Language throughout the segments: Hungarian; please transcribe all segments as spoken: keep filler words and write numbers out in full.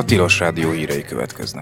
Tilos Rádió hírei következnek.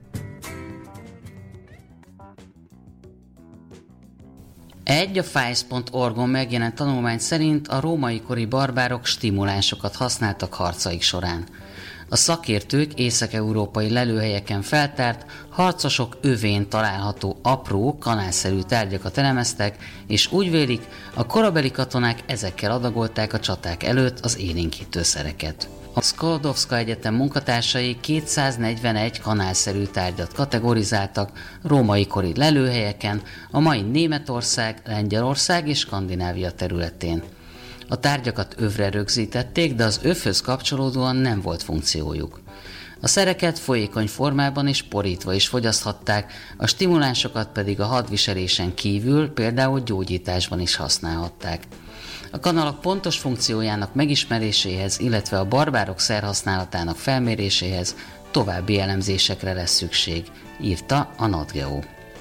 Egy a fájsz pont org-on megjelent tanulmány szerint a római kori barbárok stimulánsokat használtak harcaik során. A szakértők észak-európai lelőhelyeken feltárt, harcosok övén található apró, kanálszerű tárgyakat elemeztek, és úgy vélik, a korabeli katonák ezekkel adagolták a csaták előtt az élénkítőszereket. A Sklodowska Egyetem munkatársai kétszáznegyvenegy kanálszerű tárgyat kategorizáltak római kori lelőhelyeken, a mai Németország, Lengyelország és Skandinávia területén. A tárgyakat övre rögzítették, de az övhöz kapcsolódóan nem volt funkciójuk. A szereket folyékony formában és porítva is fogyaszthatták, a stimulánsokat pedig a hadviselésen kívül, például gyógyításban is használhatták. A kanalak pontos funkciójának megismeréséhez, illetve a barbárok szerhasználatának felméréséhez további elemzésekre lesz szükség, írta a NatGeo.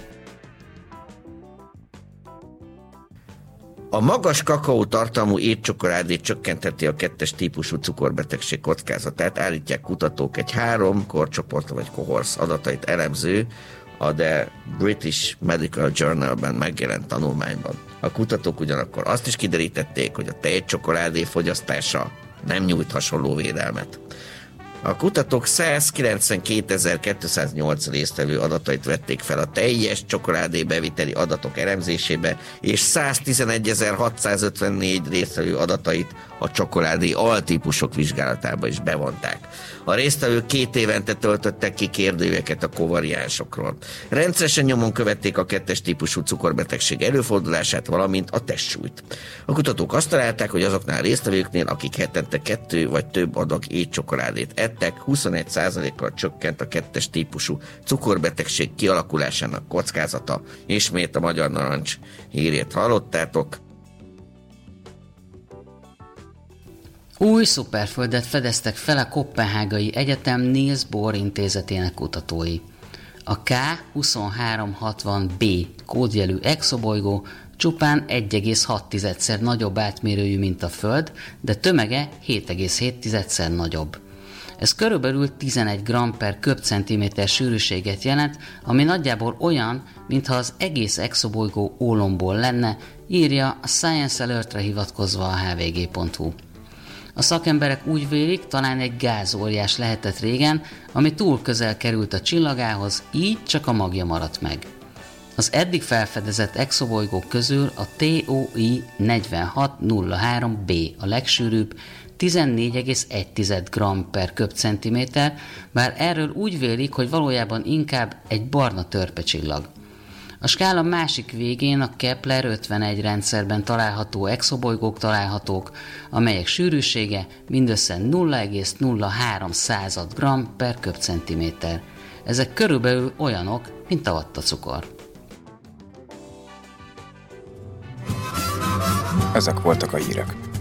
A magas kakaótartalmú étcsokoládé csökkentheti a kettes típusú cukorbetegség kockázatát, állítják kutatók egy három korcsoport vagy kohorsz adatait elemző, a The British Medical Journal-ben megjelent tanulmányban. A kutatók ugyanakkor azt is kiderítették, hogy a tejcsokoládé fogyasztása nem nyújt hasonló védelmet. A kutatók százkilencvenkétezer-kétszáznyolc résztvevő adatait vették fel a teljes csokoládé beviteli adatok elemzésébe, és száztizenegyezer-hatszázötvennégy résztvevő adatait a csokoládé altípusok vizsgálatába is bevonták. A résztvevők két évente töltöttek ki kérdőjeket a kovariánsokról. Rendszeresen nyomon követték a kettes típusú cukorbetegség előfordulását, valamint a testsúlyt. A kutatók azt találták, hogy azoknál a résztvevőknél, akik hetente kettő vagy több adag étcsokoládét ettek, huszonegy százalékkal csökkent a kettes típusú cukorbetegség kialakulásának kockázata. Ismét a Magyar Narancs hírét hallottátok. Új szuperföldet fedeztek fel a Koppenhágai Egyetem Niels Bohr intézetének kutatói. A K huszonhárom hatvan b kódjelű exobolygó csupán egy egész hat nagyobb átmérőjű, mint a Föld, de tömege hét egész hét nagyobb. Ez körülbelül tizenegy gram per köbcentiméter sűrűséget jelent, ami nagyjából olyan, mintha az egész exobolygó ólomból lenne, írja a Science Alertre hivatkozva a h v g pont h u. A szakemberek úgy vélik, talán egy gázóriás lehetett régen, ami túl közel került a csillagához, így csak a magja maradt meg. Az eddig felfedezett exobolygók közül a T O I negyvenhat nulla három b a legsűrűbb, tizennégy egész egy gram per köbcentiméter, bár erről úgy vélik, hogy valójában inkább egy barna törpecsillag. A skála másik végén a Kepler ötvenegy rendszerben található exobolygók találhatók, amelyek sűrűsége mindössze nulla egész nulla három gram per köbcentiméter. Ezek körülbelül olyanok, mint a vattacukor. Ezek voltak a hírek.